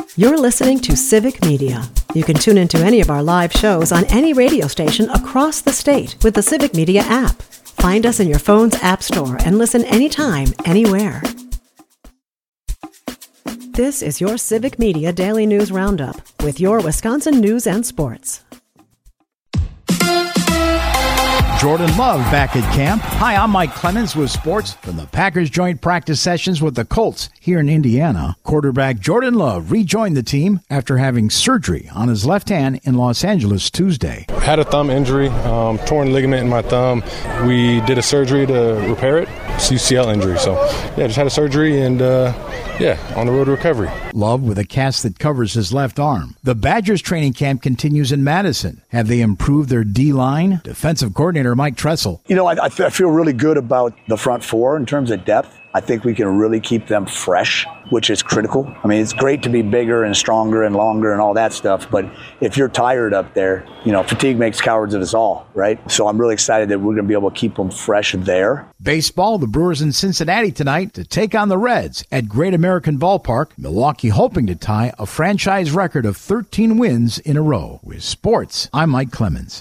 You're listening to Civic Media. You can tune into any of our live shows on any radio station across the state with the Civic Media app. Find us in your phone's app store and listen anytime, anywhere. This is your Civic Media Daily News Roundup with your Wisconsin news and sports. Jordan Love back at camp. Hi, I'm Mike Clemens with sports from the Packers joint practice sessions with the Colts here in Indiana. Quarterback Jordan Love rejoined the team after having surgery on his left hand in Los Angeles Tuesday. Had a thumb injury, torn ligament in my thumb. We did a surgery to repair it. It's UCL injury, so just had a surgery and on the road to recovery. Love with a cast that covers his left arm. The Badgers training camp continues in Madison. Have they improved their D-line? Defensive coordinator Mike Tressel. I feel really good about the front four in terms of depth. I think we can really keep them fresh, which is critical. I mean, it's great to be bigger and stronger and longer and all that stuff, but if you're tired up there, fatigue makes cowards of us all, right? So I'm really excited that we're going to be able to keep them fresh there. Baseball, the Brewers in Cincinnati tonight to take on the Reds at Great American Ballpark. Milwaukee hoping to tie a franchise record of 13 wins in a row. With sports, I'm Mike Clemens.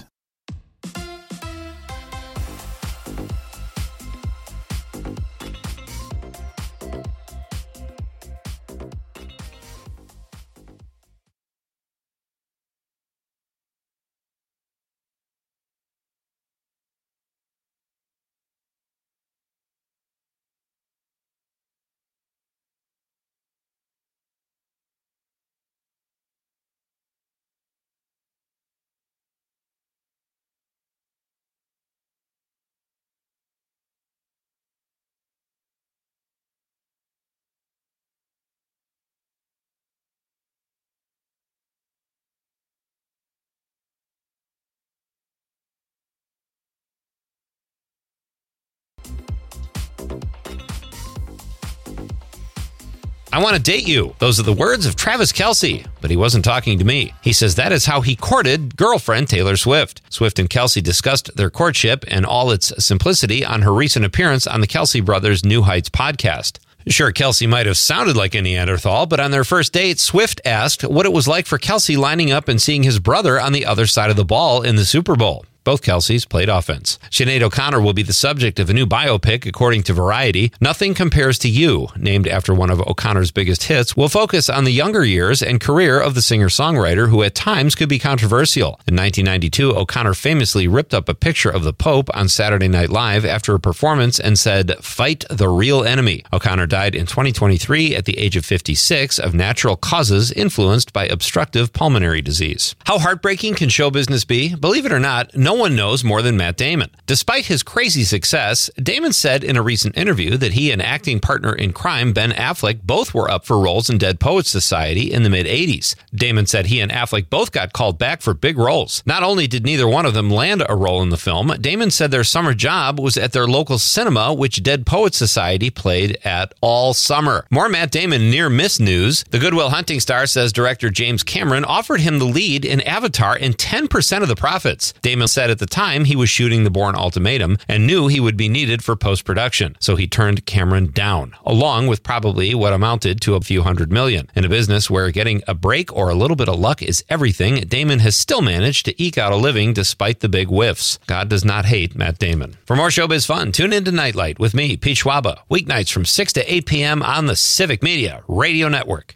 I want to date you. Those are the words of Travis Kelce, but he wasn't talking to me. He says that is how he courted girlfriend Taylor Swift. Swift and Kelce discussed their courtship and all its simplicity on her recent appearance on the Kelce Brothers New Heights podcast. Sure, Kelce might have sounded like a Neanderthal, but on their first date, Swift asked what it was like for Kelce lining up and seeing his brother on the other side of the ball in the Super Bowl. Both Kelce's played offense. Sinead O'Connor will be the subject of a new biopic, according to Variety. Nothing Compares to You, named after one of O'Connor's biggest hits, will focus on the younger years and career of the singer-songwriter, who at times could be controversial. In 1992, O'Connor famously ripped up a picture of the Pope on Saturday Night Live after a performance and said, "Fight the real enemy." O'Connor died in 2023 at the age of 56 of natural causes influenced by obstructive pulmonary disease. How heartbreaking can show business be? Believe it or not, no one knows more than Matt Damon. Despite his crazy success, Damon said in a recent interview that he and acting partner in crime Ben Affleck both were up for roles in Dead Poets Society in the mid-'80s. Damon said he and Affleck both got called back for big roles. Not only did neither one of them land a role in the film, Damon said their summer job was at their local cinema, which Dead Poets Society played at all summer. More Matt Damon near-miss news. The Good Will Hunting star says director James Cameron offered him the lead in Avatar and 10% of the profits. Damon said at the time he was shooting The Bourne Ultimatum and knew he would be needed for post-production, so he turned Cameron down, along with probably what amounted to a few $100 million. In a business where getting a break or a little bit of luck is everything, Damon has still managed to eke out a living despite the big whiffs. God does not hate Matt Damon. For more showbiz fun, tune in to Nightlight with me, Pete Schwaba, weeknights from 6 to 8 p.m. on the Civic Media Radio Network.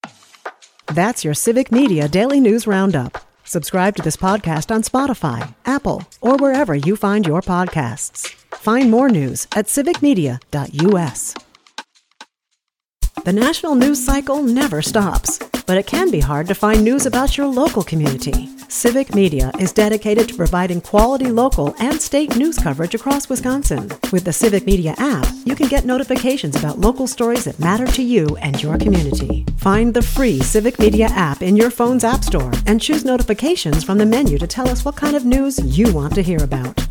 That's your Civic Media Daily News Roundup. Subscribe to this podcast on Spotify, Apple, or wherever you find your podcasts. Find more news at civicmedia.us. The national news cycle never stops, but it can be hard to find news about your local community. Civic Media is dedicated to providing quality local and state news coverage across Wisconsin. With the Civic Media app, you can get notifications about local stories that matter to you and your community. Find the free Civic Media app in your phone's app store and choose notifications from the menu to tell us what kind of news you want to hear about.